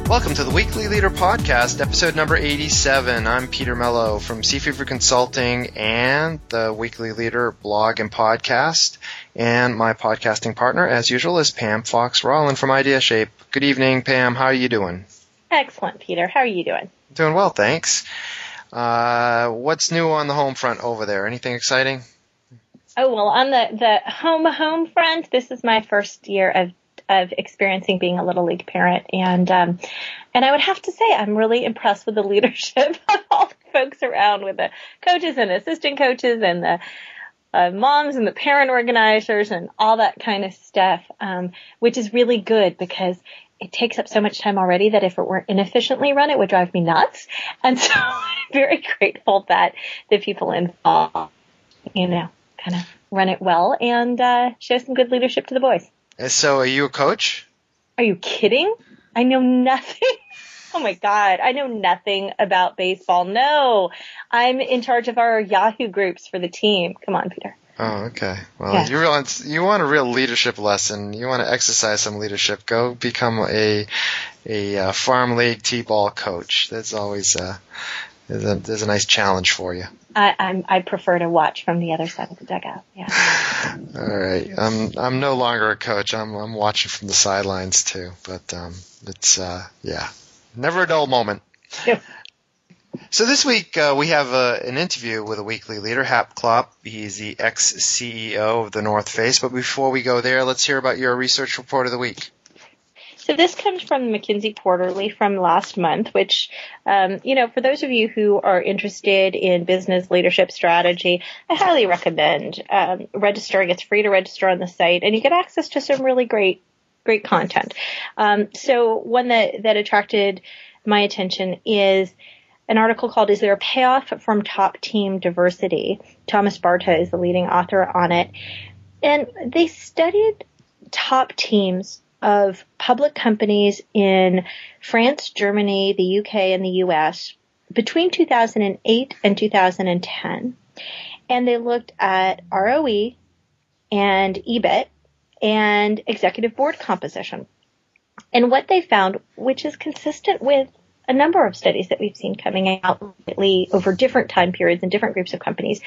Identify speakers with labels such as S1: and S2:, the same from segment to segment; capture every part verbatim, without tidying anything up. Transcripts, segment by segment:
S1: Welcome to the Weekly Leader Podcast, episode number eighty-seven. I'm Peter Mello from Seafever Consulting and the Weekly Leader blog and podcast. And my podcasting partner, as usual, is Pam Fox-Rolland from Idea Shape. Good evening, Pam. How are you doing?
S2: Excellent, Peter. How are you doing?
S1: Doing well, thanks. Uh, what's new on the home front over there? Anything exciting?
S2: Oh, well, on the, the home home front, this is my first year of of experiencing being a Little League parent. And, um, and I would have to say I'm really impressed with the leadership of all the folks around, with the coaches and assistant coaches and the uh, moms and the parent organizers and all that kind of stuff, um, which is really good because it takes up so much time already that if it were inefficiently run, it would drive me nuts. And so I'm very grateful that the people involved, you know, kind of run it well and uh, show some good leadership to the boys.
S1: And so are you a coach?
S2: Are you kidding? I know nothing. Oh, my God. I know nothing about baseball. No, I'm in charge of our Yahoo groups for the team. Come on, Peter.
S1: Oh, okay. Well,
S2: yeah.
S1: you realize you want a real leadership lesson. You want to exercise some leadership. Go become a a uh, farm league t-ball coach. That's always uh, there's a, there's a nice challenge for you.
S2: I, I'm, I prefer to watch from the other side of the dugout. Yeah.
S1: All right. I'm I'm no longer a coach. I'm I'm watching from the sidelines too. But um, it's uh, yeah, never a dull moment.
S2: Yeah.
S1: So this week uh, we have uh, an interview with a weekly leader, Hap Klopp. He's the ex-C E O of the North Face. But before we go there, let's hear about your research report of the week.
S2: So this comes from the McKinsey Quarterly from last month, which, um, you know, for those of you who are interested in business leadership strategy, I highly recommend um, registering. It's free to register on the site, and you get access to some really great, great content. Um, so one that, that attracted my attention is an article called "Is There a Payoff from Top Team Diversity?" Thomas Barta is the leading author on it. And they studied top teams of public companies in France, Germany, the U K, and the U S between two thousand eight and two thousand ten. And they looked at R O E and E B I T and executive board composition. And what they found, which is consistent with a number of studies that we've seen coming out lately over different time periods and different groups of companies,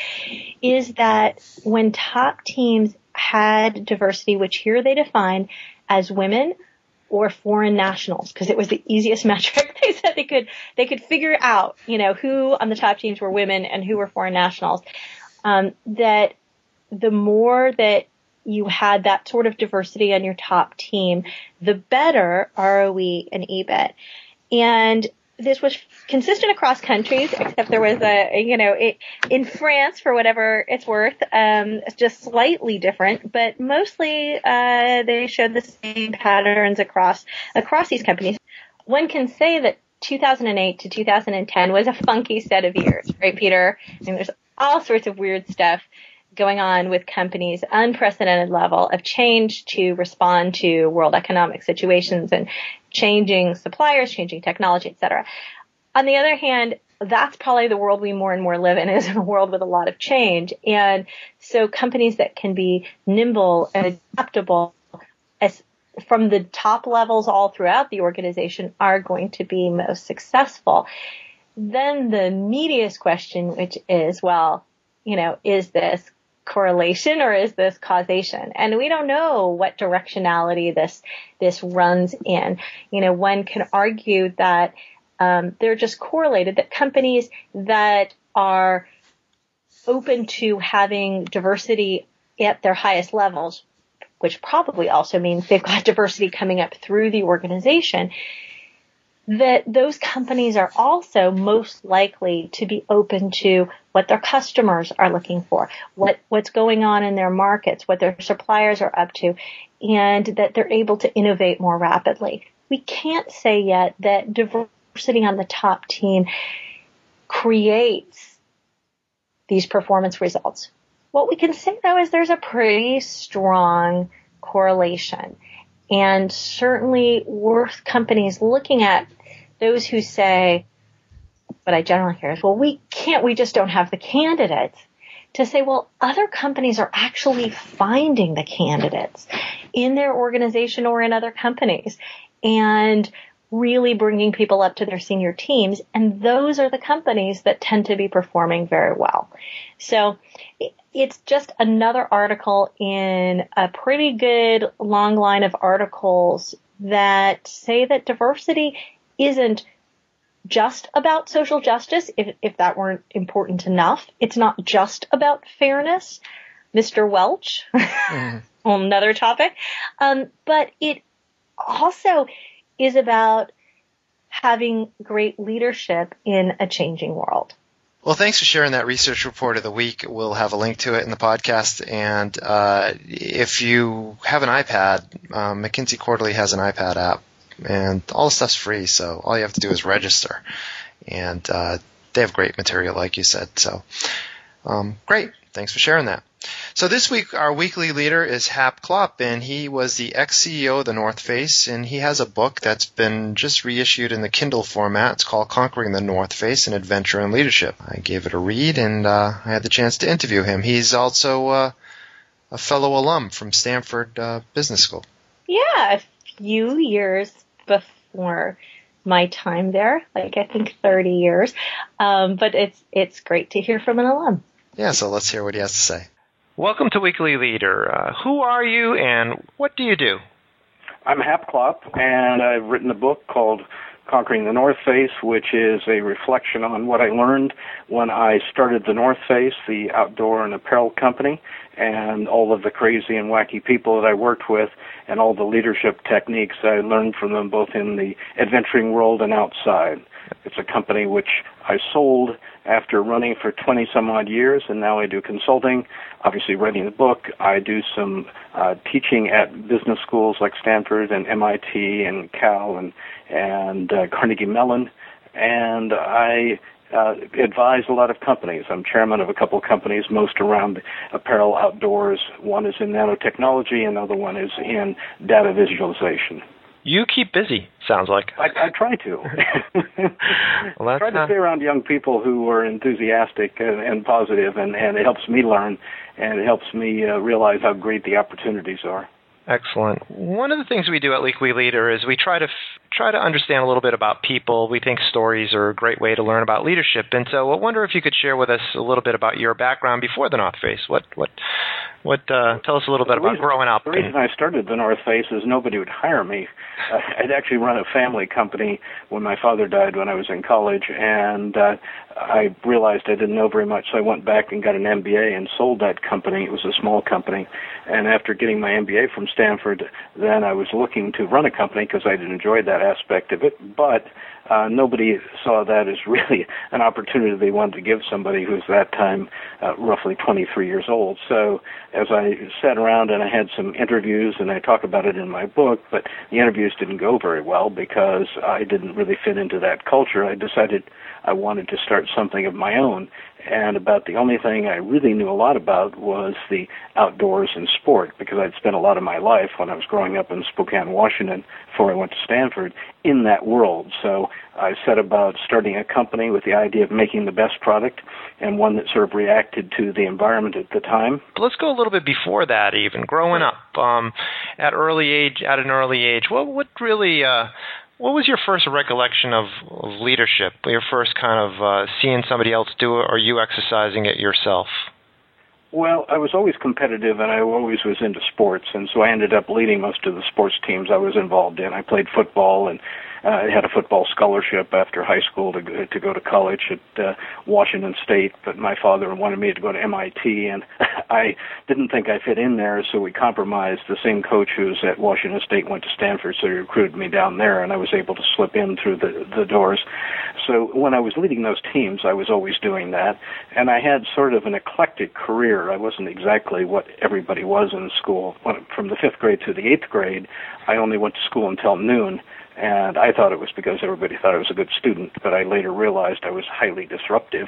S2: is that when top teams had diversity, which here they define as women or foreign nationals, because it was the easiest metric. They said they could they could figure out, you know, who on the top teams were women and who were foreign nationals. Um, that the more that you had that sort of diversity on your top team, the better R O E and E B I T. And this was consistent across countries, except there was a, you know, it, in France, for whatever it's worth, um, just slightly different, but mostly, uh, they showed the same patterns across, across these companies. One can say that two thousand eight to two thousand ten was a funky set of years, right, Peter? I mean, there's all sorts of weird stuff going on with companies, unprecedented level of change to respond to world economic situations and changing suppliers, changing technology, et cetera. On the other hand, that's probably the world we more and more live in, is in a world with a lot of change. And so companies that can be nimble and adaptable as from the top levels all throughout the organization are going to be most successful. Then the meatiest question, which is, well, you know, is this correlation or is this causation? And we don't know what directionality this this runs in. You know, one can argue that um, they're just correlated, that companies that are open to having diversity at their highest levels, which probably also means they've got diversity coming up through the organization, that those companies are also most likely to be open to what their customers are looking for, what, what's going on in their markets, what their suppliers are up to, and that they're able to innovate more rapidly. We can't say yet that diversity on the top team creates these performance results. What we can say, though, is there's a pretty strong correlation, and certainly worth companies looking at. Those who say, what I generally hear is, well, we can't, we just don't have the candidates, to say, well, other companies are actually finding the candidates in their organization or in other companies. And really bringing people up to their senior teams. And those are the companies that tend to be performing very well. So it's just another article in a pretty good long line of articles that say that diversity isn't just about social justice, if, if that weren't important enough. It's not just about fairness, Mister Welch, mm. on another topic, um, but it also is about having great leadership in a changing world.
S1: Well, thanks for sharing that research report of the week. We'll have a link to it in the podcast. And uh, if you have an iPad, um, McKinsey Quarterly has an iPad app, and all the stuff's free. So all you have to do is register. And uh, they have great material, like you said. So um, great. Thanks for sharing that. So this week, our weekly leader is Hap Klopp, and he was the ex-C E O of the North Face, and he has a book that's been just reissued in the Kindle format. It's called Conquering the North Face, An Adventure in Leadership. I gave it a read, and uh, I had the chance to interview him. He's also uh, a fellow alum from Stanford uh, Business School.
S2: Yeah, a few years before my time there, like I think thirty years. Um, but it's it's great to hear from an alum.
S1: Yeah, so let's hear what he has to say.
S3: Welcome to Weekly Leader. Uh, who are you and what do you do?
S4: I'm Hap Klopp, and I've written a book called Conquering the North Face, which is a reflection on what I learned when I started the North Face, the outdoor and apparel company, and all of the crazy and wacky people that I worked with, and all the leadership techniques I learned from them both in the adventuring world and outside. It's a company which I sold after running for twenty some odd years, and now I do consulting, obviously writing the book. I do some uh, teaching at business schools like Stanford and M I T and Cal and, and uh, Carnegie Mellon, and I uh, advise a lot of companies. I'm chairman of a couple of companies, most around apparel outdoors. One is in nanotechnology, another one is in data visualization.
S3: You keep busy, sounds like.
S4: I, I try to.
S3: well, that's
S4: try to stay around young people who are enthusiastic and, and positive, and, and it helps me learn, and it helps me uh, realize how great the opportunities are.
S3: Excellent. One of the things we do at Weekly Leader is we try to f- try to understand a little bit about people. We think stories are a great way to learn about leadership, and so I wonder if you could share with us a little bit about your background before the North Face. What what what? Uh, tell us a little bit
S4: the
S3: about
S4: reason,
S3: growing up.
S4: The reason I started the North Face is nobody would hire me. Uh, I'd actually run a family company when my father died when I was in college, and uh, I realized I didn't know very much, so I went back and got an M B A and sold that company. It was a small company, and after getting my M B A from Stanford, then I was looking to run a company because I enjoyed that aspect of it, but uh, nobody saw that as really an opportunity they wanted to give somebody who was that time uh, roughly twenty-three years old. So as I sat around and I had some interviews, and I talk about it in my book, but the interviews didn't go very well because I didn't really fit into that culture. I decided I wanted to start something of my own, and about the only thing I really knew a lot about was the outdoors and sport, because I'd spent a lot of my life when I was growing up in Spokane, Washington, before I went to Stanford, in that world. So I set about starting a company with the idea of making the best product, and one that sort of reacted to the environment at the time.
S3: Let's go a little bit before that even. Growing up, um, at early age, at an early age, what, what really... Uh, What was your first recollection of, of leadership? Your first kind of uh, seeing somebody else do it, or you exercising it yourself?
S4: Well, I was always competitive, and I always was into sports, and so I ended up leading most of the sports teams I was involved in. I played football, and uh, I had a football scholarship after high school to go, to go to college at uh, Washington State, but my father wanted me to go to M I T, and I didn't think I fit in there, so we compromised. The same coach who was at Washington State went to Stanford, so he recruited me down there, and I was able to slip in through the, the doors. So when I was leading those teams, I was always doing that, and I had sort of an eclectic career. I wasn't exactly what everybody was in school. From the fifth grade to the eighth grade, I only went to school until noon, and I thought it was because everybody thought I was a good student, but I later realized I was highly disruptive.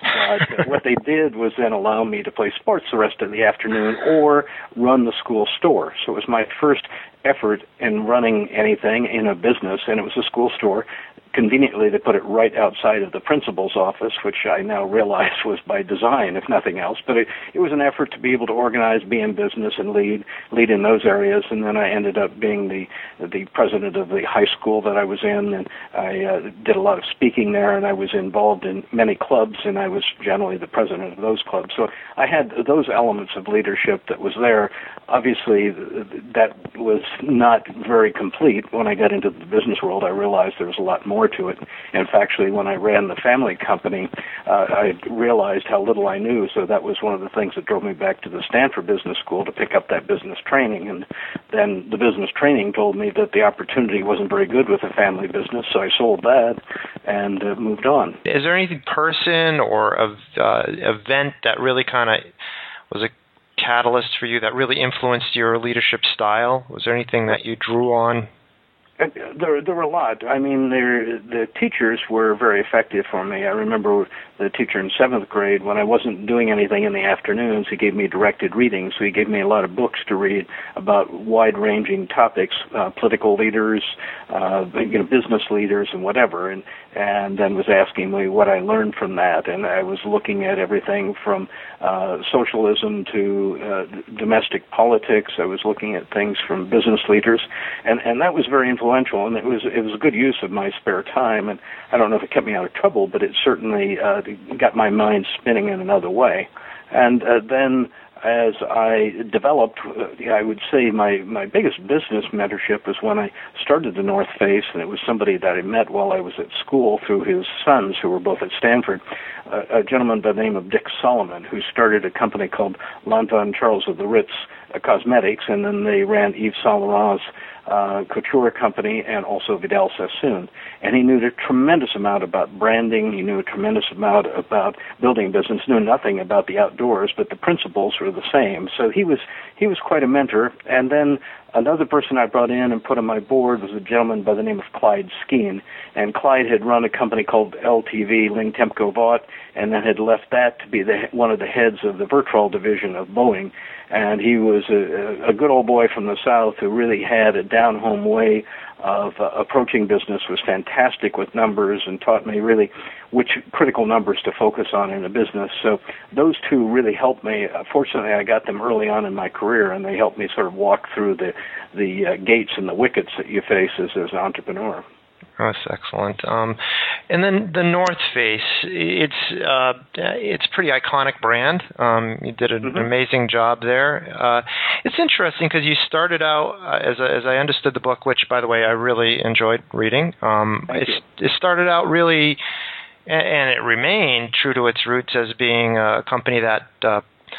S4: But what they did was then allow me to play sports the rest of the afternoon or run the school store. So it was my first effort in running anything in a business, and it was a school store, conveniently, they put it right outside of the principal's office, which I now realize was by design, if nothing else. But it, it was an effort to be able to organize, be in business, and lead lead in those areas. And then I ended up being the the president of the high school that I was in, and I uh, did a lot of speaking there, and I was involved in many clubs, and I was generally the president of those clubs. So I had those elements of leadership that was there. Obviously, that was not very complete. When I got into the business world, I realized there was a lot more to it. In fact, actually, when I ran the family company, uh, I realized how little I knew, so that was one of the things that drove me back to the Stanford Business School to pick up that business training. And then the business training told me that the opportunity wasn't very good with a family business, so I sold that and uh, moved on.
S3: Is there any person or a, uh, event that really kind of was a catalyst for you that really influenced your leadership style? Was there anything that you drew on?
S4: There, there were a lot. I mean, the teachers were very effective for me. I remember the teacher in seventh grade, when I wasn't doing anything in the afternoons, he gave me directed reading. So he gave me a lot of books to read about wide-ranging topics, uh, political leaders, uh, you know, business leaders, and whatever. And and then was asking me what I learned from that. And I was looking at everything from uh, socialism to uh, domestic politics. I was looking at things from business leaders, and and that was very influential. And it was it was a good use of my spare time. And I don't know if it kept me out of trouble, but it certainly uh, got my mind spinning in another way. And uh, then as I developed, uh, I would say my, my biggest business mentorship was when I started the North Face, and it was somebody that I met while I was at school through his sons, who were both at Stanford, uh, a gentleman by the name of Dick Solomon, who started a company called Lanvin Charles of the Ritz uh, Cosmetics, and then they ran Yves Saint Laurent's Uh, couture company, and also Vidal Sassoon. And he knew a tremendous amount about branding. He knew a tremendous amount about building business, knew nothing about the outdoors, but the principles were the same. So he was he was quite a mentor. And then another person I brought in and put on my board was a gentleman by the name of Clyde Skeen. And Clyde had run a company called L T V, Ling Temco Vought, and then had left that to be the, one of the heads of the Vertrol division of Boeing. And he was a, a good old boy from the South who really had a down-home way of uh, approaching business, was fantastic with numbers, and taught me really which critical numbers to focus on in a business. So those two really helped me. Uh, fortunately, I got them early on in my career, and they helped me sort of walk through the, the uh, gates and the wickets that you face as, as an entrepreneur.
S3: Oh, that's excellent. Um, and then the North Face, it's uh, it's a pretty iconic brand. Um, you did an mm-hmm. amazing job there. Uh, it's interesting because you started out, uh, as, as I understood the book, which, by the way, I really enjoyed reading. Um, it, it started out really, and it remained true to its roots as being a company that uh,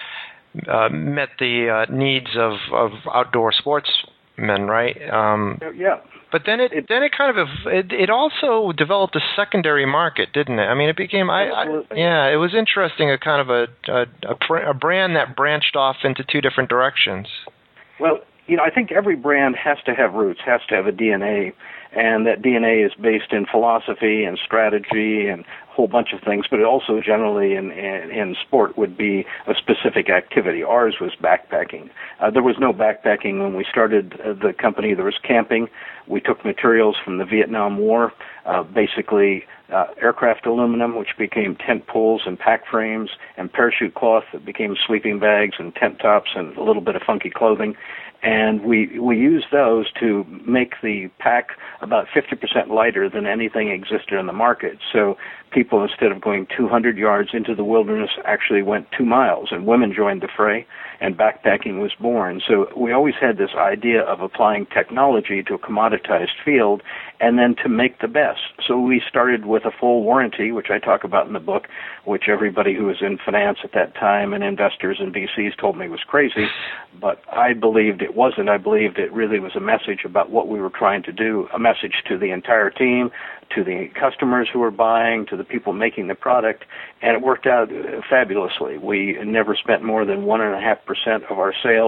S3: uh, met the uh, needs of, of outdoor sportsmen, right? Um,
S4: yeah.
S3: But then it, it then it kind of it, it also developed a secondary market, didn't it? I mean, it became I, I yeah, it was interesting, a kind of a a, a brand that branched off into two different directions.
S4: Well, you know, I think every brand has to have roots, has to have a D N A, and that D N A is based in philosophy and strategy and a whole bunch of things, but it also generally in, in, in sport would be a specific activity. Ours was backpacking. Uh, there was no backpacking when we started uh, the company. There was camping. We took materials from the Vietnam War, uh, basically uh, aircraft aluminum, which became tent poles and pack frames, and parachute cloth that became sleeping bags and tent tops and a little bit of funky clothing. And we we used those to make the pack about fifty percent lighter than anything existed in the market. So people, instead of going two hundred yards into the wilderness, actually went two miles, and women joined the fray, and backpacking was born. So we always had this idea of applying technology to a commoditized field, and then to make the best. So we started with a full warranty, which I talk about in the book, which everybody who was in finance at that time and investors and V Cs told me was crazy, but I believed it wasn't. I believed it really was a message about what we were trying to do, a message to the entire team, to the customers who were buying, to the people making the product, and it worked out fabulously. We never spent more than one and a half percent of our sales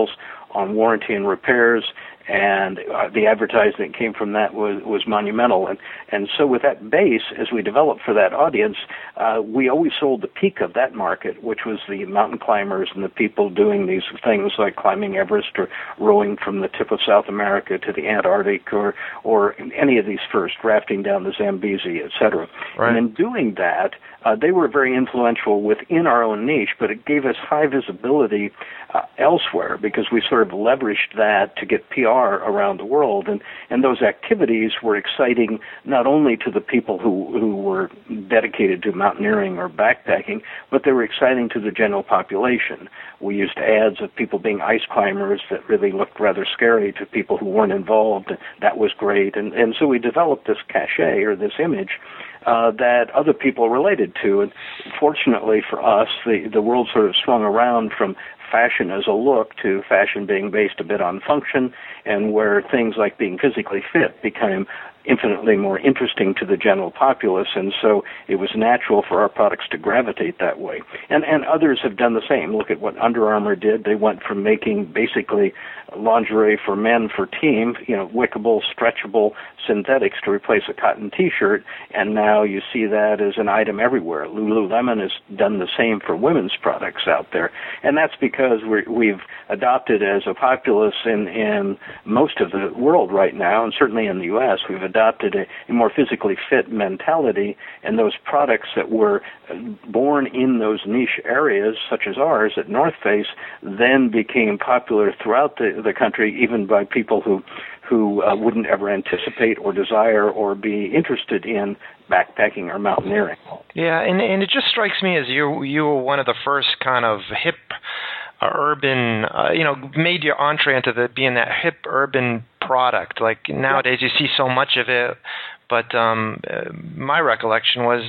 S4: on warranty and repairs, and uh, the advertising that came from that was, was monumental. And, and so with that base, as we developed for that audience, uh, we always sold the peak of that market, which was the mountain climbers and the people doing these things like climbing Everest or rowing from the tip of South America to the Antarctic, or, or any of these first, rafting down the Zambezi, et cetera.
S3: Right.
S4: And in doing that, uh, they were very influential within our own niche, but it gave us high visibility uh, elsewhere because we sort of leveraged that to get P R around the world, and, and those activities were exciting not only to the people who, who were dedicated to mountaineering or backpacking, but they were exciting to the general population. We used ads of people being ice climbers that really looked rather scary to people who weren't involved. That was great, and, and so we developed this cachet, or this image, Uh, that other people related to. And fortunately for us, the, the world sort of swung around from fashion as a look to fashion being based a bit on function, and where things like being physically fit became infinitely more interesting to the general populace, and so it was natural for our products to gravitate that way. And and others have done the same. Look at what Under Armour did. They went from making basically lingerie for men for team, you know, wickable, stretchable synthetics to replace a cotton T-shirt, and now you see that as an item everywhere. Lululemon has done the same for women's products out there, and that's because we're, we've adopted as a populace in, in most of the world right now, and certainly in the U S, we've adopted a, a more physically fit mentality, and those products that were born in those niche areas, such as ours at North Face, then became popular throughout the, the country, even by people who who uh, wouldn't ever anticipate or desire or be interested in backpacking or mountaineering.
S3: Yeah, and and it just strikes me as you you were one of the first kind of hip uh, urban, uh, you know, made your entree into the being that hip urban product. Like nowadays, you see so much of it, but um, uh, my recollection was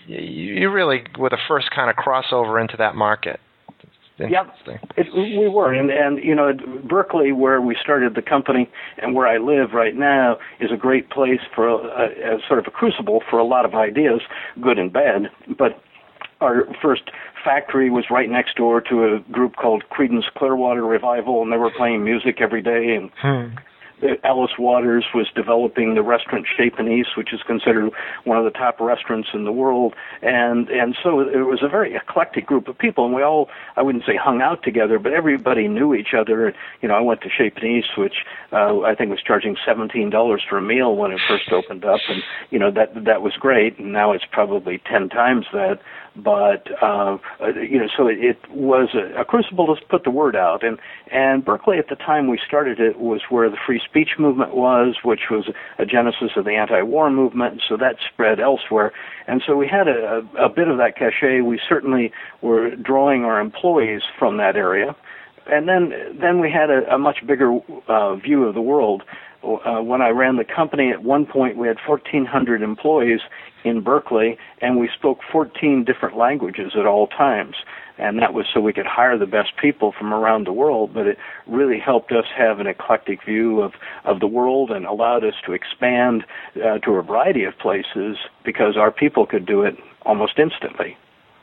S3: you really were the first kind of crossover into that market.
S4: Yeah, it, we were, and and you know, Berkeley, where we started the company, and where I live right now, is a great place for a, a sort of a crucible for a lot of ideas, good and bad. But our first factory was right next door to a group called Creedence Clearwater Revival, and they were playing music every day. And hmm. Alice Waters was developing the restaurant Chez Panisse, which is considered one of the top restaurants in the world. And and so it was a very eclectic group of people, and we all, I wouldn't say hung out together, but everybody knew each other. You know, I went to Chez Panisse, which uh, I think was charging seventeen dollars for a meal when it first opened up, and, you know, that that was great, and now it's probably ten times that. But, uh, you know, so it, it was a, a crucible to put the word out. And, and Berkeley, at the time we started it, was where the free speech movement was, which was a genesis of the anti-war movement, so that spread elsewhere. And so we had a, a bit of that cachet. We certainly were drawing our employees from that area. And then, then we had a, a much bigger uh, view of the world. Uh, when I ran the company, at one point we had fourteen hundred employees in Berkeley, and we spoke fourteen different languages at all times. And that was so we could hire the best people from around the world, but it really helped us have an eclectic view of, of the world and allowed us to expand uh, to a variety of places because our people could do it almost instantly.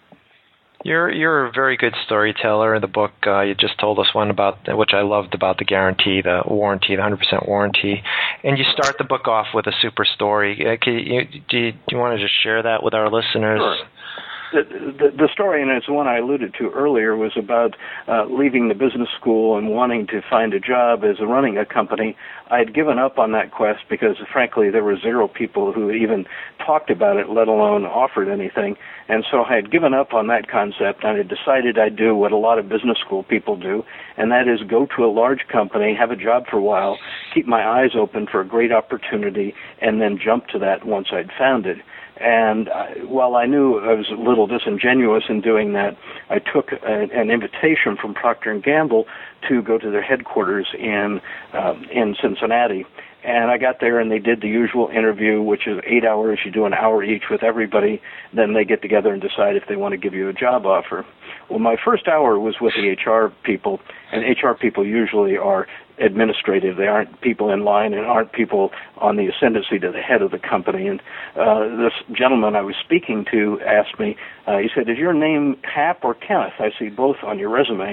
S3: You're you're a very good storyteller. In the book, uh, you just told us one about, which I loved, about the guarantee, the warranty, the one hundred percent warranty. And you start the book off with a super story. Uh, can you, do, you, do you want to just share that with our listeners?
S4: Sure. The, the, the story, and it's one I alluded to earlier, was about uh, leaving the business school and wanting to find a job as a running a company. I had given up on that quest because, frankly, there were zero people who even talked about it, let alone offered anything. And so I had given up on that concept, and I had decided I'd do what a lot of business school people do, and that is go to a large company, have a job for a while, keep my eyes open for a great opportunity, and then jump to that once I'd found it. And uh, while I knew I was a little disingenuous in doing that, I took a, an invitation from Procter and Gamble to go to their headquarters in um, in Cincinnati. And I got there, and they did the usual interview, which is eight hours. You do an hour each with everybody. Then they get together and decide if they want to give you a job offer. Well, my first hour was with the H R people, and H R people usually are administrative. They aren't people in line and aren't people on the ascendancy to the head of the company. And uh, this gentleman I was speaking to asked me, uh, he said, "Is your name Hap or Kenneth? I see both on your resume."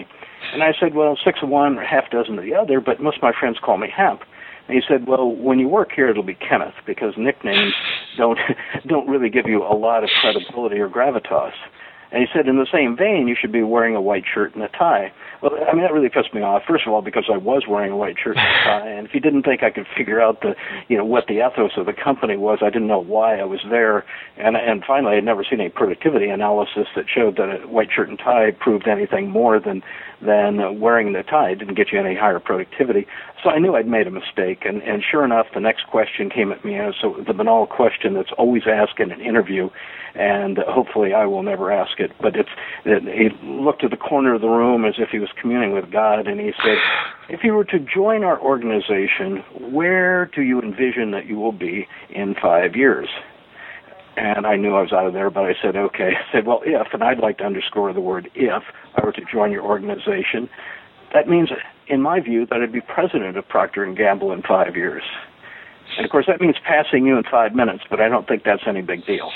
S4: And I said, well, six of one, half dozen of the other, but most of my friends call me Hemp. And he said, well, when you work here, it'll be Kenneth, because nicknames don't don't really give you a lot of credibility or gravitas. And he said, in the same vein, you should be wearing a white shirt and a tie. Well, I mean, that really pissed me off, first of all, because I was wearing a white shirt and a tie, and if he didn't think I could figure out the, you know, what the ethos of the company was, I didn't know why I was there. And and finally, I had never seen any productivity analysis that showed that a white shirt and tie proved anything more than than uh, wearing the tie. It didn't get you any higher productivity. So I knew I'd made a mistake, and, and sure enough, the next question came at me as so the banal question that's always asked in an interview, and hopefully I will never ask it, but it's, it, he looked at the corner of the room as if he was communing with God, and he said, if you were to join our organization, where do you envision that you will be in five years? And I knew I was out of there, but I said, okay. I said, well, if, and I'd like to underscore the word if, I were to join your organization, that means, in my view, that I'd be president of Procter and Gamble in five years. And, of course, that means passing you in five minutes, but I don't think that's any big deal.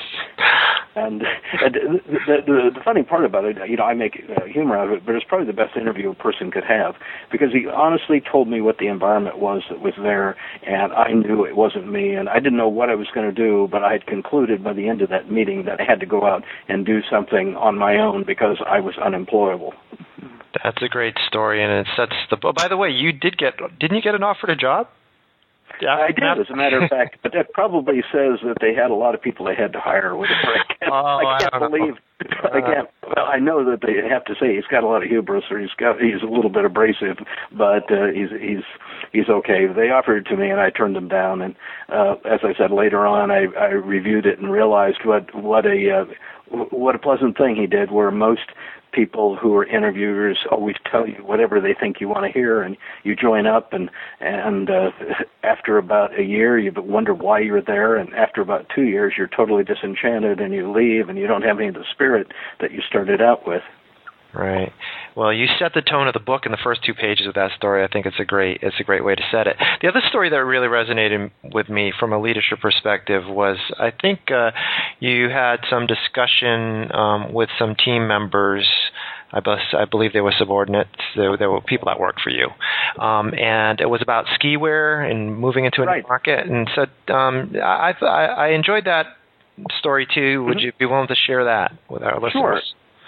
S4: And, and the, the, the funny part about it, you know, I make uh, humor out of it, but it's probably the best interview a person could have, because he honestly told me what the environment was that was there, and I knew it wasn't me, and I didn't know what I was going to do, but I had concluded by the end of that meeting that I had to go out and do something on my own because I was unemployable.
S3: That's a great story, and it sets the... Oh, by the way, you did get... Didn't you get an offer to job?
S4: Yeah, I did, as a matter of fact, but that probably says that they had a lot of people they had to hire with it. I can't,
S3: oh,
S4: I can't
S3: I
S4: believe.
S3: Uh,
S4: I can't. Well, I know that they have to say he's got a lot of hubris, or he's got he's a little bit abrasive, but uh, he's he's he's okay. They offered it to me, and I turned them down. And uh, as I said later on, I, I reviewed it and realized what what a uh, what a pleasant thing he did. Where most people who are interviewers always tell you whatever they think you want to hear, and you join up, and and uh, after about a year you wonder why you're there, and after about two years you're totally disenchanted and you leave, and you don't have any of the spirit that you started out with.
S3: Right. Well, you set the tone of the book in the first two pages of that story. I think it's a great it's a great way to set it. The other story that really resonated with me from a leadership perspective was, I think uh, you had some discussion um, with some team members. I, bus, I believe they were subordinates. There, there were people that worked for you. Um, and it was about ski wear and moving into a
S4: right.
S3: new market. And so um, I, I, I enjoyed that story too. Would mm-hmm. you be willing to share that with our listeners?
S4: Sure.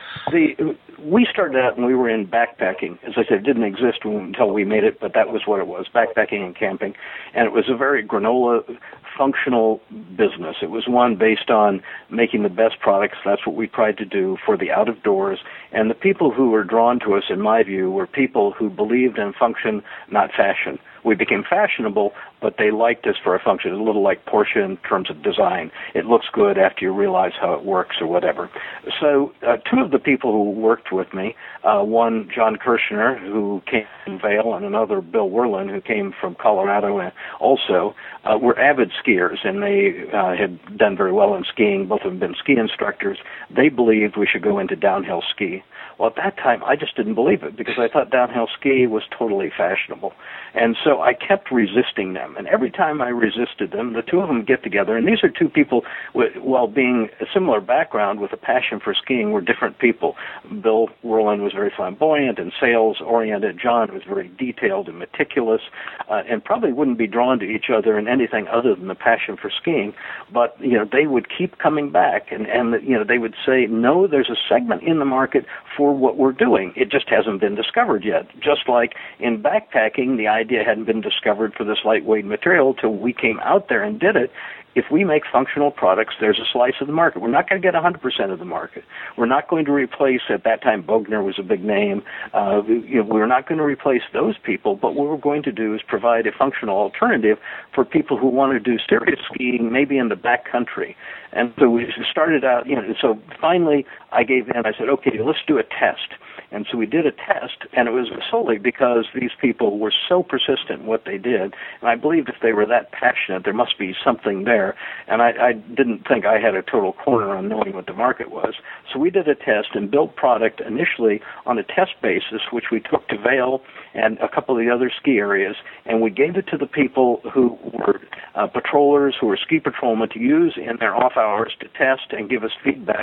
S4: The, we started out and we were in backpacking. As I said, it didn't exist until we made it, but that was what it was, backpacking and camping. And it was a very granola functional business. It was one based on making the best products. That's what we tried to do for the out of doors. And the people who were drawn to us, in my view, were people who believed in function, not fashion. We became fashionable, but they liked us for a function. It's a little like Porsche in terms of design. It looks good after you realize how it works or whatever. So uh, two of the people who worked with me, uh, one, John Kirshner, who came from Vail, and another, Bill Werlin, who came from Colorado and also, uh, were avid skiers, and they uh, had done very well in skiing. Both of them been ski instructors. They believed we should go into downhill ski. Well, at that time, I just didn't believe it because I thought downhill ski was totally fashionable. And so I kept resisting them. And every time I resisted them, the two of them get together. And these are two people, with, while being a similar background with a passion for skiing, were different people. Bill Werlin was very flamboyant and sales-oriented. John was very detailed and meticulous, uh, and probably wouldn't be drawn to each other in anything other than the passion for skiing. But, you know, they would keep coming back. And, and you know, they would say, no, there's a segment in the market for what we're doing. It just hasn't been discovered yet. Just like in backpacking, the idea hadn't been discovered for this lightweight material till we came out there and did it. If we make functional products, there's a slice of the market. We're not going to get one hundred percent of the market. We're not going to replace, at that time, Bogner was a big name. Uh, you know, we're not going to replace those people, but what we're going to do is provide a functional alternative for people who want to do serious skiing, maybe in the backcountry. And so we started out, you know, so finally I gave in. I said, okay, let's do a test. And so we did a test, and it was solely because these people were so persistent in what they did. And I believed if they were that passionate, there must be something there. And I, I didn't think I had a total corner on knowing what the market was. So we did a test and built product initially on a test basis, which we took to Vail and a couple of the other ski areas, and we gave it to the people who were uh, patrollers, who were ski patrolmen, to use in their off hours to test and give us feedback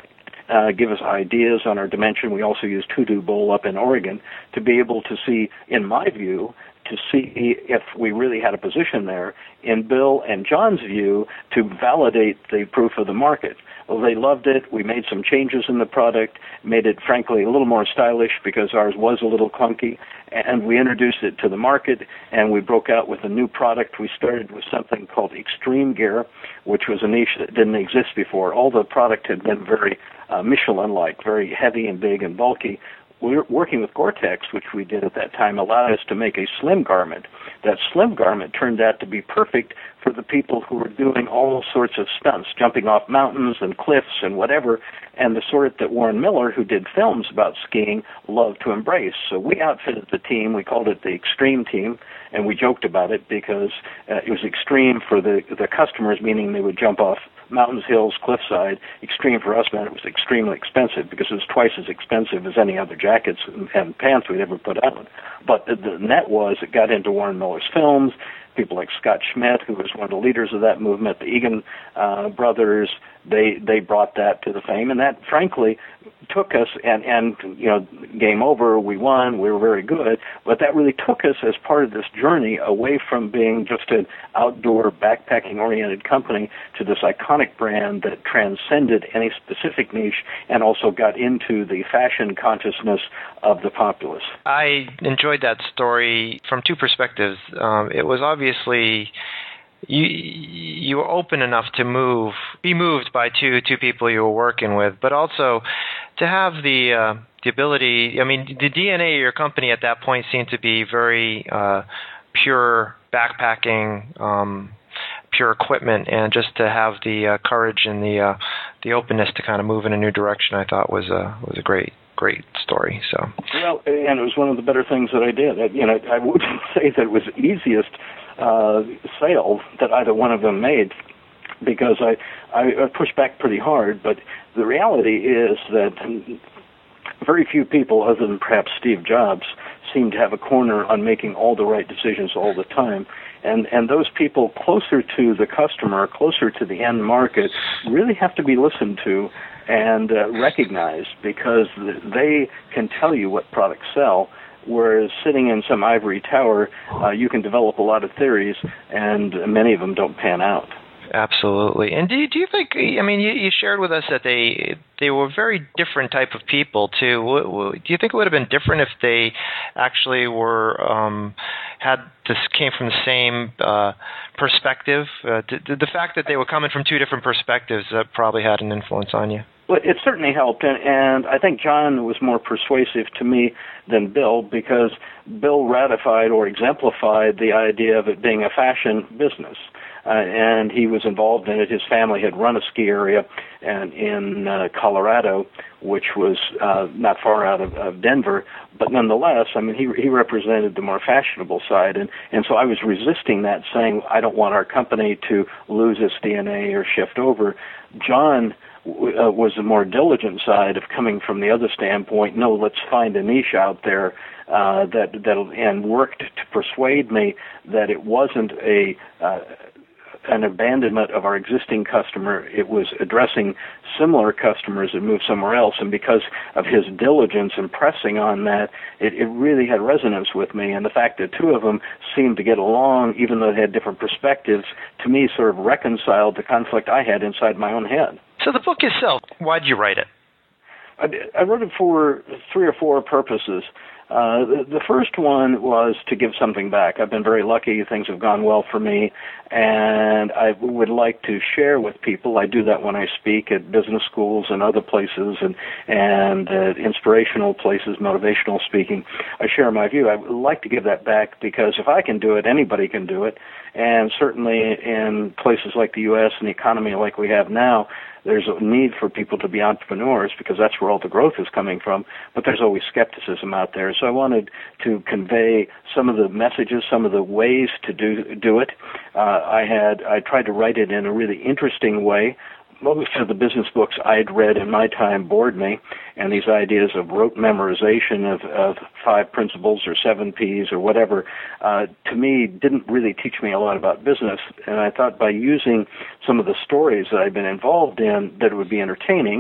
S4: uh, give us ideas on our dimension. We also used Hoodoo Bowl up in Oregon to be able to see, in my view, to see if we really had a position there. In Bill and John's view, to validate the proof of the market. Well, they loved it. We made some changes in the product, made it, frankly, a little more stylish because ours was a little clunky, and we introduced it to the market, and we broke out with a new product. We started with something called Extreme Gear, which was a niche that didn't exist before. All the product had been very uh, Michelin-like, very heavy and big and bulky. We were working with Gore-Tex, which we did at that time, allowed us to make a slim garment. That slim garment turned out to be perfect for the people who were doing all sorts of stunts, jumping off mountains and cliffs and whatever, and the sort that Warren Miller, who did films about skiing, loved to embrace. So we outfitted the team. We called it the Extreme Team, and we joked about it because uh, it was extreme for the, the customers, meaning they would jump off mountains, hills, cliffside. Extreme for us meant it was extremely expensive because it was twice as expensive as any other jackets and, and pants we'd ever put on. But the, the net was it got into Warren Miller's films. People like Scott Schmidt, who was one of the leaders of that movement, the Egan uh, brothers, they they brought that to the fame, and that, frankly, took us, and, and, you know, game over, we won, we were very good, but that really took us as part of this journey away from being just an outdoor backpacking-oriented company to this iconic brand that transcended any specific niche and also got into the fashion consciousness of the populace.
S3: I enjoyed that story from two perspectives. Um, it was obviously... You you were open enough to move, be moved by two two people you were working with, but also to have the uh, the ability. I mean, the D N A of your company at that point seemed to be very uh, pure backpacking, um, pure equipment, and just to have the uh, courage and the uh, the openness to kind of move in a new direction, I thought was a was a great. Great story. So
S4: well, and it was one of the better things that I did. I, you know, I wouldn't say that it was the easiest uh, sale that either one of them made, because I, I, I pushed back pretty hard. But the reality is that very few people, other than perhaps Steve Jobs, seem to have a corner on making all the right decisions all the time. And and those people closer to the customer, closer to the end market, really have to be listened to and uh, recognized, because they can tell you what products sell, whereas sitting in some ivory tower, uh, you can develop a lot of theories, and many of them don't pan out.
S3: Absolutely. And do you, do you think, I mean, you, you shared with us that they they were very different type of people, too. Do you think it would have been different if they actually were, um, had this, came from the same uh, perspective? Uh, the, the fact that they were coming from two different perspectives uh, probably had an influence on you.
S4: Well, it certainly helped, and, and I think John was more persuasive to me than Bill, because Bill ratified or exemplified the idea of it being a fashion business. Uh, and he was involved in it. His family had run a ski area and in uh, Colorado, which was uh, not far out of, of Denver. But nonetheless, I mean, he he represented the more fashionable side. And, and so I was resisting that, saying, I don't want our company to lose its D N A or shift over. John uh, was the more diligent side of coming from the other standpoint. No, let's find a niche out there uh, that, that and worked to persuade me that it wasn't a... Uh, an abandonment of our existing customer. It was addressing similar customers that moved somewhere else, and because of his diligence and pressing on that, it, it really had resonance with me, and the fact that two of them seemed to get along, even though they had different perspectives, to me sort of reconciled the conflict I had inside my own head.
S3: So the book itself, why did you write it?
S4: I, I wrote it for three or four purposes. Uh, the, the first one was to give something back. I've been very lucky. Things have gone well for me, and I would like to share with people. I do that when I speak at business schools and other places, and, and uh, inspirational places, motivational speaking. I share my view. I would like to give that back, because if I can do it, anybody can do it. And certainly in places like the U S and the economy like we have now, there's a need for people to be entrepreneurs, because that's where all the growth is coming from, but there's always skepticism out there. So I wanted to convey some of the messages, some of the ways to do do it. Uh, I had I tried to write it in a really interesting way. Most of the business books I'd read in my time bored me, and these ideas of rote memorization of, of five principles or seven P's or whatever, uh, to me didn't really teach me a lot about business. And I thought by using some of the stories that I've been involved in, that it would be entertaining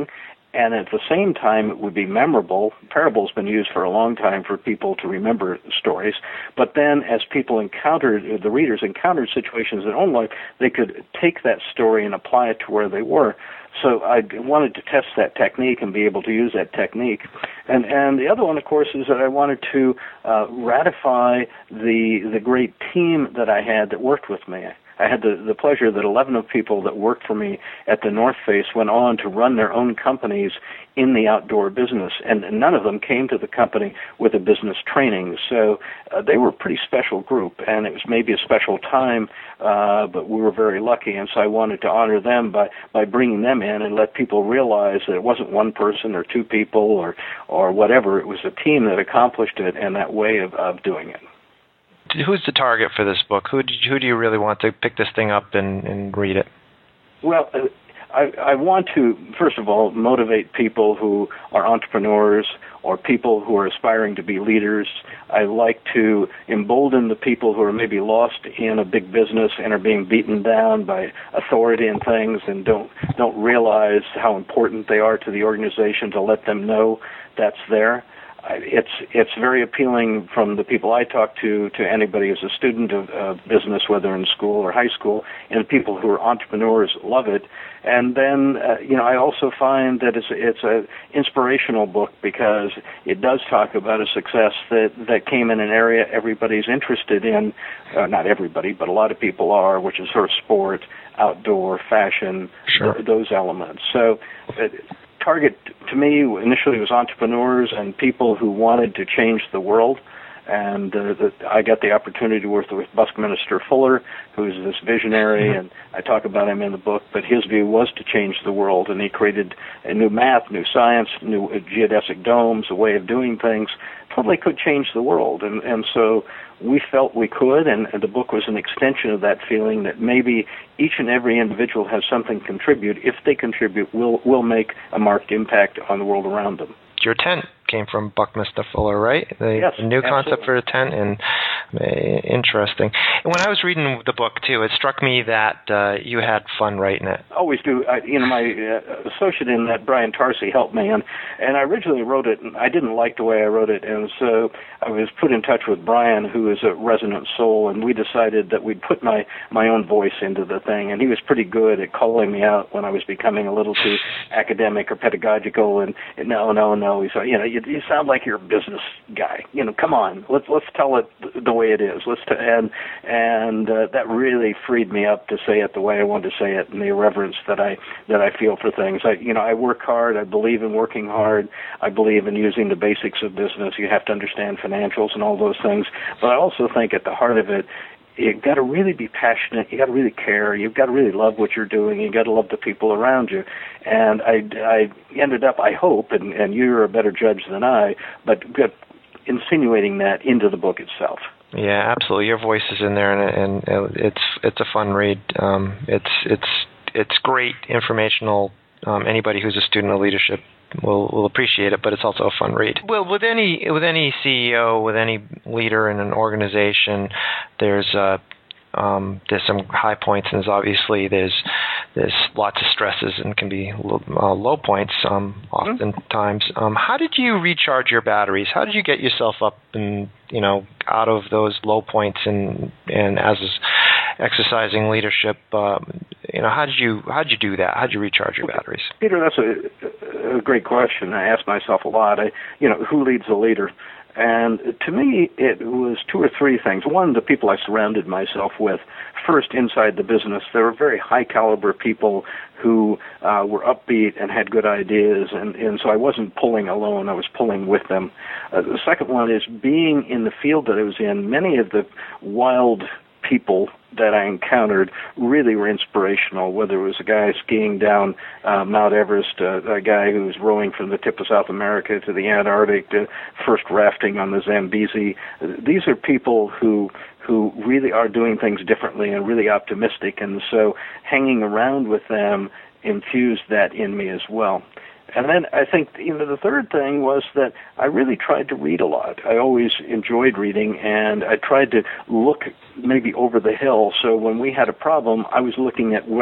S4: and at the same time it would be memorable. Parable's been used for a long time for people to remember stories, but then as people encountered, the readers encountered situations in their own life, they could take that story and apply it to where they were. So I wanted to test that technique and be able to use that technique. And and the other one, of course, is that I wanted to uh, ratify the the great team that I had that worked with me. I had the, the pleasure that eleven of people that worked for me at the North Face went on to run their own companies in the outdoor business, and none of them came to the company with a business training. So uh, they were a pretty special group, and it was maybe a special time, uh, but we were very lucky, and so I wanted to honor them by, by bringing them in and let people realize that it wasn't one person or two people or, or whatever. It was a team that accomplished it and that way of, of doing it.
S3: Who's the target for this book? Who, did, who do you really want to pick this thing up and, and read it?
S4: Well, uh, I, I want to, first of all, motivate people who are entrepreneurs or people who are aspiring to be leaders. I like to embolden the people who are maybe lost in a big business and are being beaten down by authority and things and don't don't realize how important they are to the organization, to let them know that's there. It's it's very appealing from the people I talk to to anybody who's a student of, of business, whether in school or high school, and people who are entrepreneurs love it. And then, uh, you know, I also find that it's it's a inspirational book because it does talk about a success that, that came in an area everybody's interested in. Uh, not everybody, but a lot of people are, which is sort of sport, outdoor, fashion,
S3: sure.
S4: th- those elements. So. Uh, Target to me initially was entrepreneurs and people who wanted to change the world, and uh, the, I got the opportunity to work with Buckminster Fuller, who's this visionary, and I talk about him in the book, but his view was to change the world, and he created a new math, new science, new geodesic domes, a way of doing things, totally could change the world, and, and so we felt we could, and, and the book was an extension of that feeling that maybe each and every individual has something to contribute. If they contribute, we'll, we'll make a marked impact on the world around them.
S3: Your tent came from Buckminster Fuller, right? The,
S4: yes,
S3: the new
S4: absolutely.
S3: concept for a tent, and uh, interesting. And when I was reading the book too, it struck me that uh, you had fun writing it.
S4: Always do. I, you know, my uh, associate in that, Brian Tarsi, helped me, and and I originally wrote it, and I didn't like the way I wrote it, and so I was put in touch with Brian, who is a resonant soul, and we decided that we'd put my my own voice into the thing, and he was pretty good at calling me out when I was becoming a little too academic or pedagogical, and, and no, no, no. He said, you know, you, you sound like you're a business guy. You know, come on, let's let's tell it the way it is. Let's t- and and uh, that really freed me up to say it the way I wanted to say it, and the irreverence that I that I feel for things. I you know I work hard. I believe in working hard. I believe in using the basics of business. You have to understand financials and all those things. But I also think at the heart of it, you've got to really be passionate. You got to really care. You've got to really love what you're doing. You've got to love the people around you. And I, I ended up, I hope, and, and you're a better judge than I, but insinuating that into the book itself.
S3: Yeah, absolutely. Your voice is in there, and, and it's it's a fun read. Um, it's it's it's great, informational. Um, anybody who's a student of leadership will will appreciate it, but it's also a fun read. Well, with any with any C E O, with any leader in an organization, there's uh, um, there's some high points, and there's obviously there's there's lots of stresses and can be low, uh, low points um, oftentimes. Um, how did you recharge your batteries? How did you get yourself up and you know out of those low points and and as exercising leadership? Um, you know, how did you how did you do that? How did you recharge your batteries?
S4: Peter, that's a, a great question. I ask myself a lot. I, you know, who leads a leader? And to me, it was two or three things. One, the people I surrounded myself with. First, inside the business, there were very high-caliber people who uh, were upbeat and had good ideas, and, and so I wasn't pulling alone. I was pulling with them. Uh, the second one is being in the field that I was in. Many of the wild people that I encountered really were inspirational, whether it was a guy skiing down uh, Mount Everest, uh, a guy who was rowing from the tip of South America to the Antarctic, to first rafting on the Zambezi. These are people who who really are doing things differently and really optimistic, and so hanging around with them infused that in me as well. And then I think, you know, the third thing was that I really tried to read a lot. I always enjoyed reading, and I tried to look maybe over the hill. So when we had a problem, I was looking at what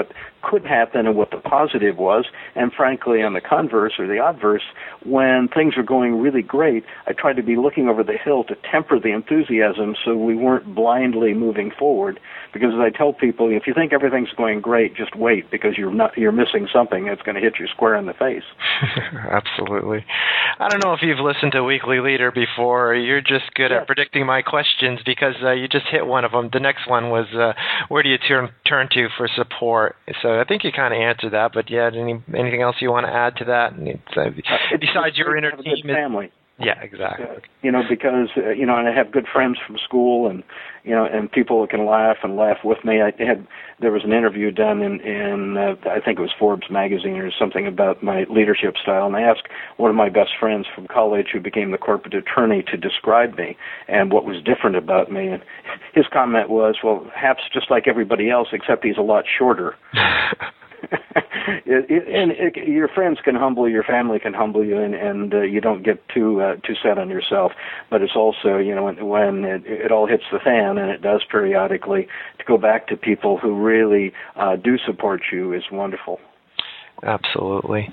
S4: could happen and what the positive was. And frankly, on the converse or the obverse, when things were going really great, I tried to be looking over the hill to temper the enthusiasm so we weren't blindly moving forward. Because as I tell people, if you think everything's going great, just wait, because you're not you're missing something that's going to hit you square in the face.
S3: Absolutely. I don't know if you've listened to Weekly Leader before. You're just good
S4: yeah.
S3: at predicting my questions because uh, you just hit one of them. The next one was, uh, where do you turn turn to for support? So I think you kind of answered that, but yeah, any anything else you want to add to that? It's, uh,
S4: uh,
S3: besides
S4: it's
S3: your inner
S4: have a
S3: team,
S4: good family.
S3: Yeah, exactly.
S4: Uh, you know, because, uh, you know, and I have good friends from school and, you know, and people who can laugh and laugh with me. I had, there was an interview done in, in uh, I think it was Forbes magazine or something about my leadership style. And I asked one of my best friends from college who became the corporate attorney to describe me and what was different about me. And his comment was, well, Hap's just like everybody else, except he's a lot shorter. It, it, and it, your friends can humble you, your family can humble you, and, and uh, you don't get too uh, too set on yourself. But it's also, you know, when, when it, it all hits the fan, and it does periodically, to go back to people who really uh, do support you is wonderful.
S3: Absolutely.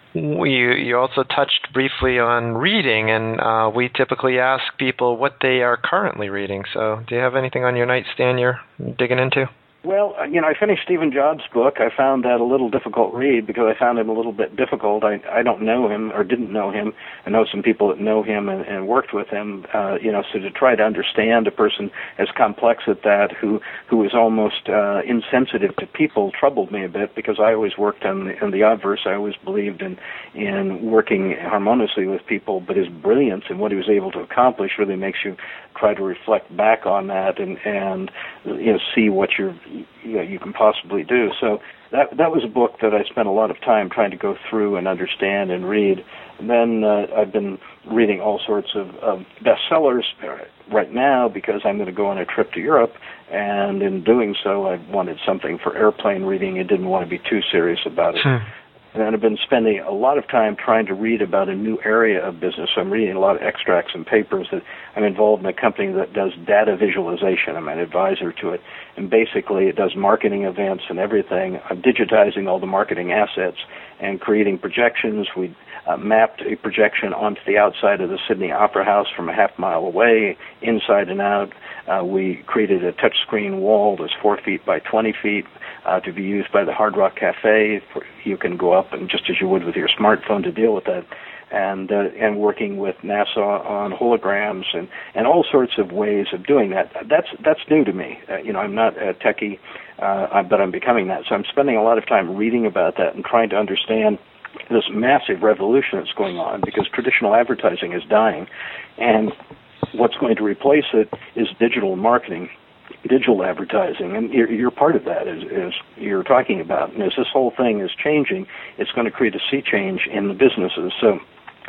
S3: You, you also touched briefly on reading, and uh, we typically ask people what they are currently reading. So do you have anything on your nightstand you're digging into?
S4: Well, you know, I finished Stephen Jobs' book. I found that a little difficult read because I found him a little bit difficult. I I don't know him or didn't know him. I know some people that know him and, and worked with him. Uh, you know, so to try to understand a person as complex as that, who who is almost uh, insensitive to people, troubled me a bit because I always worked on the, on the obverse. I always believed in in working harmoniously with people. But his brilliance and what he was able to accomplish really makes you try to reflect back on that and and you know see what you're you know, you can possibly do. So that that was a book that I spent a lot of time trying to go through and understand and read. And then uh, I've been reading all sorts of, of bestsellers right now because I'm going to go on a trip to Europe, and in doing so, I wanted something for airplane reading and didn't want to be too serious about it. Hmm. And I've been spending a lot of time trying to read about a new area of business. So I'm reading a lot of extracts and papers. That I'm involved in a company that does data visualization. I'm an advisor to it. And basically it does marketing events and everything. I'm digitizing all the marketing assets and creating projections. We uh, mapped a projection onto the outside of the Sydney Opera House from a half mile away, inside and out. Uh, we created a touchscreen wall that's four feet by twenty feet. Uh, to be used by the Hard Rock Cafe. You can go up and just as you would with your smartphone to deal with that, and uh, and working with NASA on holograms and, and all sorts of ways of doing that. That's that's new to me. Uh, you know, I'm not a techie, uh, but I'm becoming that. So I'm spending a lot of time reading about that and trying to understand this massive revolution that's going on because traditional advertising is dying, and what's going to replace it is digital marketing. Digital advertising, and you're, you're part of that, as, as you're talking about. And as this whole thing is changing, it's going to create a sea change in the businesses. So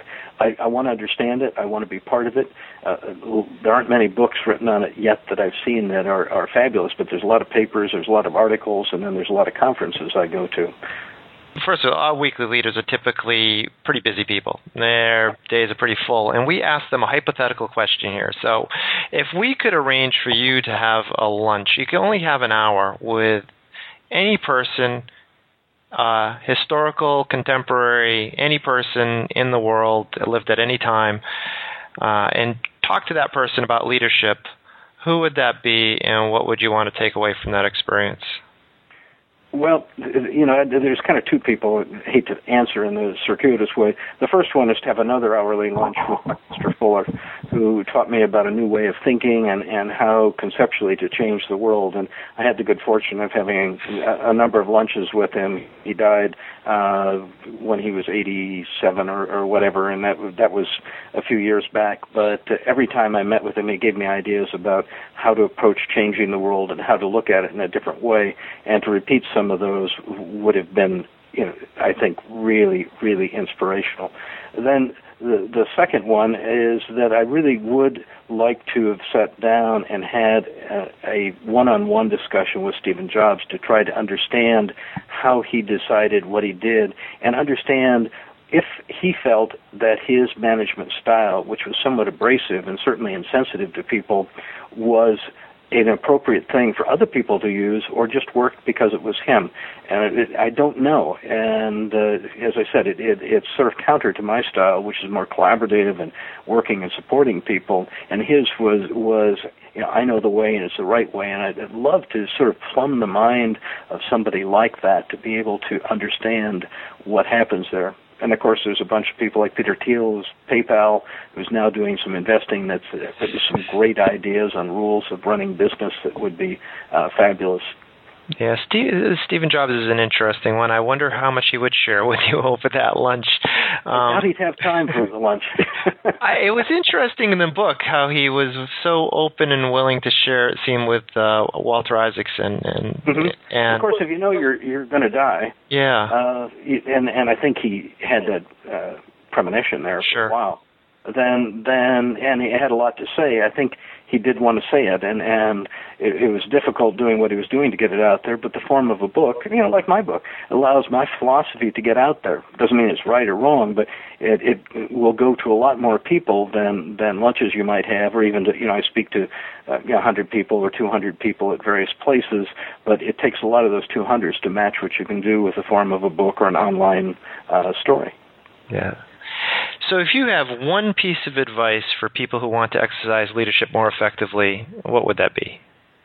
S4: I, I want to understand it. I want to be part of it. Uh, there aren't many books written on it yet that I've seen that are, are fabulous, but there's a lot of papers, there's a lot of articles, and then there's a lot of conferences I go to.
S3: First of all, our weekly leaders are typically pretty busy people. Their days are pretty full, and we ask them a hypothetical question here. So if we could arrange for you to have a lunch, you can only have an hour with any person, uh, historical, contemporary, any person in the world that lived at any time, uh, and talk to that person about leadership, who would that be, and what would you want to take away from that experience?
S4: Well, you know, there's kind of two people I hate to answer in the circuitous way. The first one is to have another hourly lunch with Mister Fuller, who taught me about a new way of thinking and, and how conceptually to change the world. And I had the good fortune of having a, a number of lunches with him. He died uh, when he was eighty-seven or, or whatever, and that that was a few years back. But uh, every time I met with him, he gave me ideas about how to approach changing the world and how to look at it in a different way, and to repeat some Some of those would have been, you know, I think really, really inspirational. Then the, the second one is that I really would like to have sat down and had a, a one-on-one discussion with Stephen Jobs to try to understand how he decided what he did and understand if he felt that his management style, which was somewhat abrasive and certainly insensitive to people, was an appropriate thing for other people to use, or just worked because it was him. And it, it, I don't know. And uh, as I said, it, it, it's sort of counter to my style, which is more collaborative and working and supporting people. And his was was you know, I know the way and it's the right way. And I'd, I'd love to sort of plumb the mind of somebody like that to be able to understand what happens there. And, of course, there's a bunch of people like Peter Thiel, who's PayPal, who's now doing some investing that's uh, some great ideas on rules of running business that would be uh, fabulous.
S3: Yeah, Steve, Stephen Jobs is an interesting one. I wonder how much he would share with you over that lunch. Um,
S4: I doubt he'd have time for the lunch.
S3: I, it was interesting in the book how he was so open and willing to share, it seemed, with uh, Walter Isaacson. And,
S4: mm-hmm. and
S3: of
S4: course, if you know you're you're going to die,
S3: yeah,
S4: uh, and and I think he had that uh, premonition there for
S3: sure.
S4: a while. Then then and he had a lot to say. I think he did want to say it, and and it, it was difficult doing what he was doing to get it out there. But the form of a book, you know, like my book, allows my philosophy to get out there. Doesn't mean it's right or wrong, but it, it will go to a lot more people than than lunches you might have, or even to, you know, I speak to uh, you know, one hundred people or two hundred people at various places. But it takes a lot of those two hundreds to match what you can do with the form of a book or an online uh, story.
S3: Yeah. So if you have one piece of advice for people who want to exercise leadership more effectively, what would that be?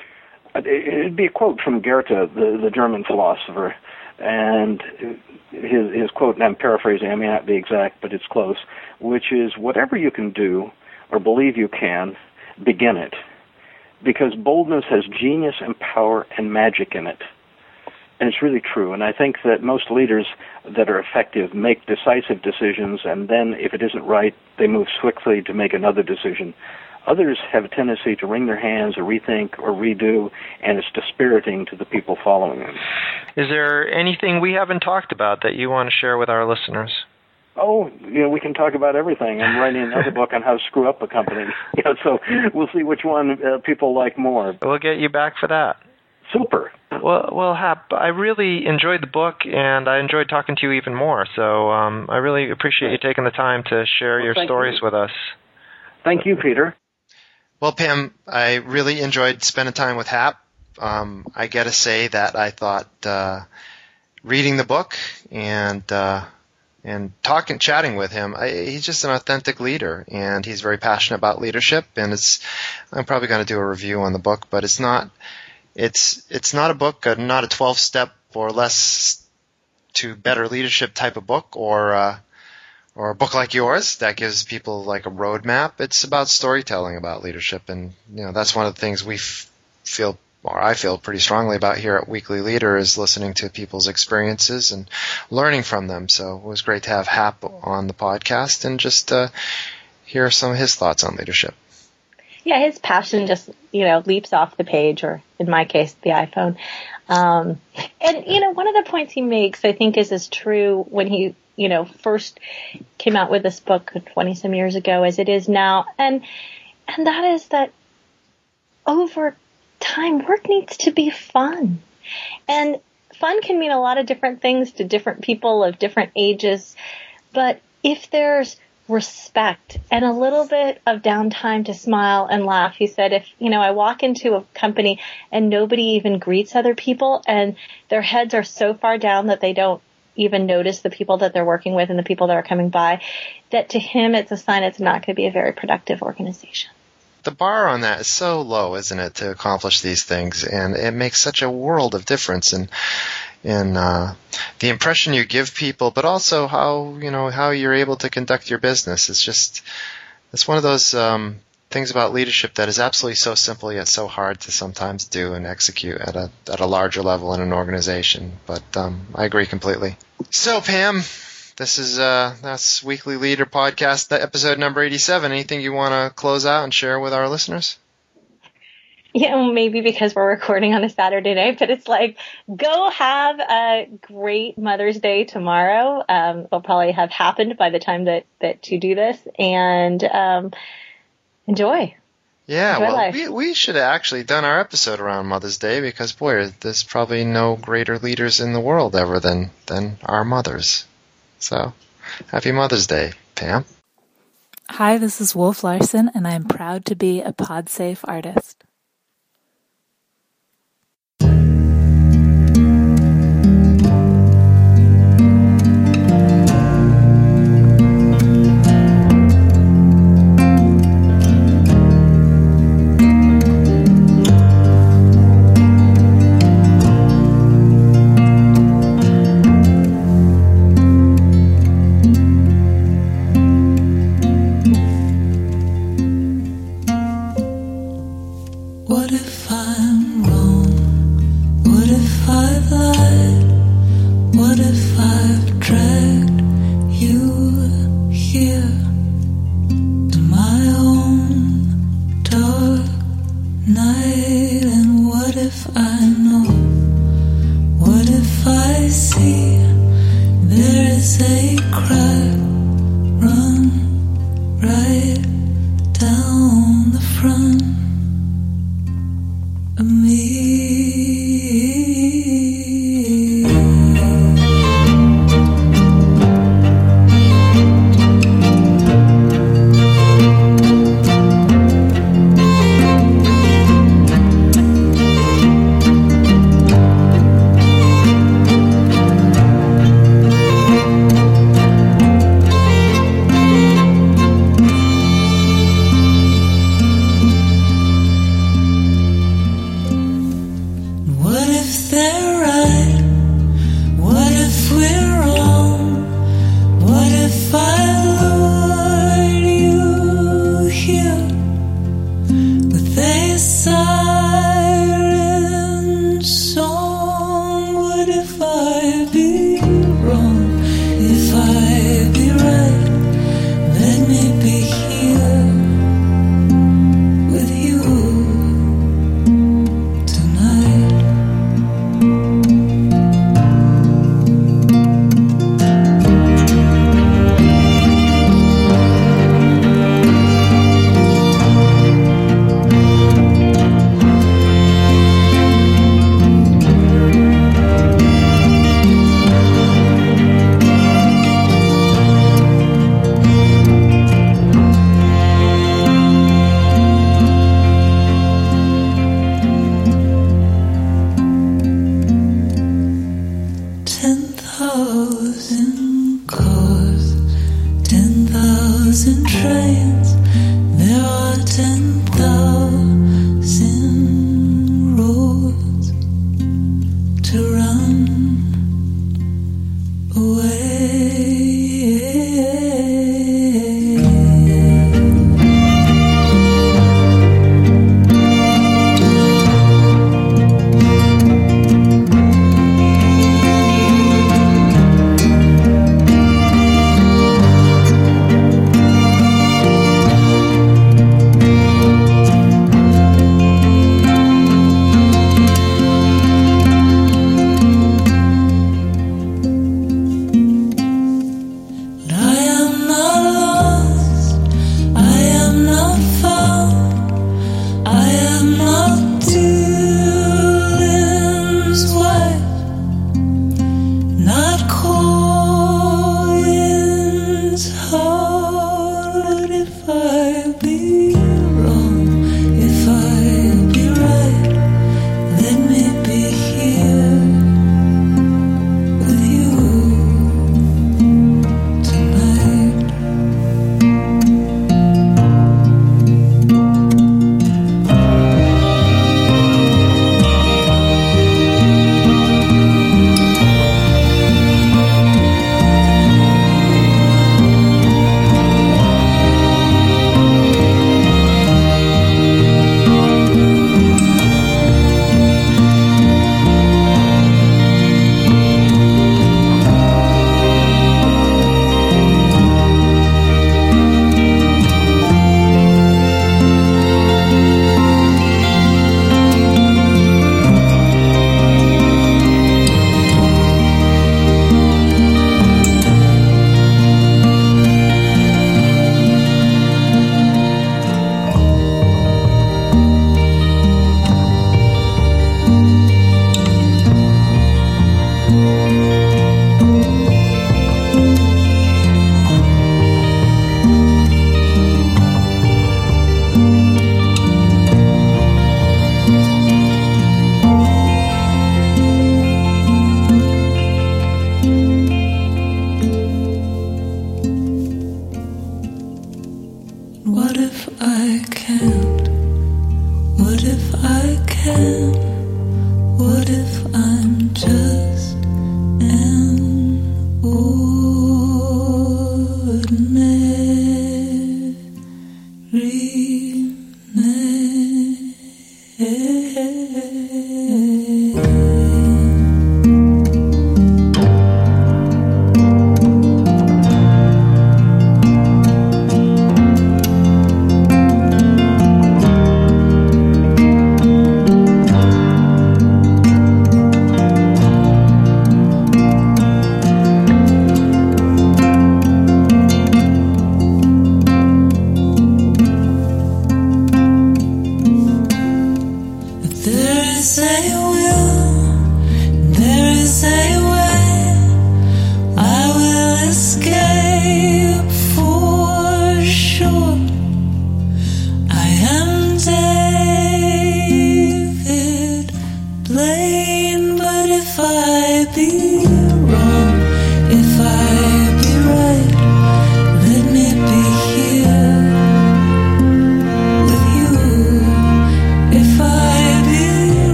S4: It'd be a quote from Goethe, the, the German philosopher, and his, his quote, and I'm paraphrasing, I may not be exact, but it's close, which is, whatever you can do or believe you can, begin it, because boldness has genius and power and magic in it. And it's really true. And I think that most leaders that are effective make decisive decisions, and then if it isn't right, they move swiftly to make another decision. Others have a tendency to wring their hands or rethink or redo, and it's dispiriting to the people following them.
S3: Is there anything we haven't talked about that you want to share with our listeners?
S4: Oh, you know, we can talk about everything. I'm writing another book on how to screw up a company. You know, so we'll see which one uh, people like more.
S3: We'll get you back for that.
S4: Super.
S3: Well, well, Hap, I really enjoyed the book, and I enjoyed talking to you even more. So um, I really appreciate you taking the time to share
S4: well,
S3: your stories
S4: you.
S3: with us.
S4: Thank you, Peter.
S1: Well, Pam, I really enjoyed spending time with Hap. Um, I got to say that I thought uh, reading the book and uh, and talking, chatting with him, I, he's just an authentic leader, and he's very passionate about leadership. And it's, I'm probably going to do a review on the book, but it's not. It's it's not a book, uh, not a twelve-step or less to better leadership type of book, or uh, or a book like yours that gives people like a roadmap. It's about storytelling about leadership, and you know that's one of the things we f- feel, or I feel pretty strongly about here at Weekly Leader, is listening to people's experiences and learning from them. So it was great to have Hap on the podcast and just uh, hear some of his thoughts on leadership.
S2: Yeah, his passion just, you know, leaps off the page, or in my case, the iPhone. Um, and, you know, one of the points he makes, I think, is as true when he, you know, first came out with this book twenty some years ago as it is now. And, and that is that over time, work needs to be fun. And fun can mean a lot of different things to different people of different ages. But if there's respect and a little bit of downtime to smile and laugh. He said, if, you know, I walk into a company and nobody even greets other people and their heads are so far down that they don't even notice the people that they're working with and the people that are coming by, that to him it's a sign it's not going to be a very productive organization.
S1: The bar on that is so low, isn't it, to accomplish these things, and it makes such a world of difference in in uh, the impression you give people, but also how you know how you're able to conduct your business. It's just it's one of those um, things about leadership that is absolutely so simple yet so hard to sometimes do and execute at a at a larger level in an organization. But um, I agree completely. So, Pam, this is uh, that's Weekly Leader Podcast, episode number eighty-seven. Anything you want to close out and share with our listeners?
S2: Yeah, well, maybe because we're recording on a Saturday night, but it's like, go have a great Mother's Day tomorrow. Um, it'll probably have happened by the time that, that you do this, and um, enjoy.
S1: Yeah,
S2: enjoy
S1: well,
S2: life.
S1: we we should have actually done our episode around Mother's Day, because, boy, there's probably no greater leaders in the world ever than, than our mothers. So, happy Mother's Day, Pam.
S5: Hi, this is Wolf Larson, and I'm proud to be a PodSafe artist. cry, run right down the front of me. ten thousand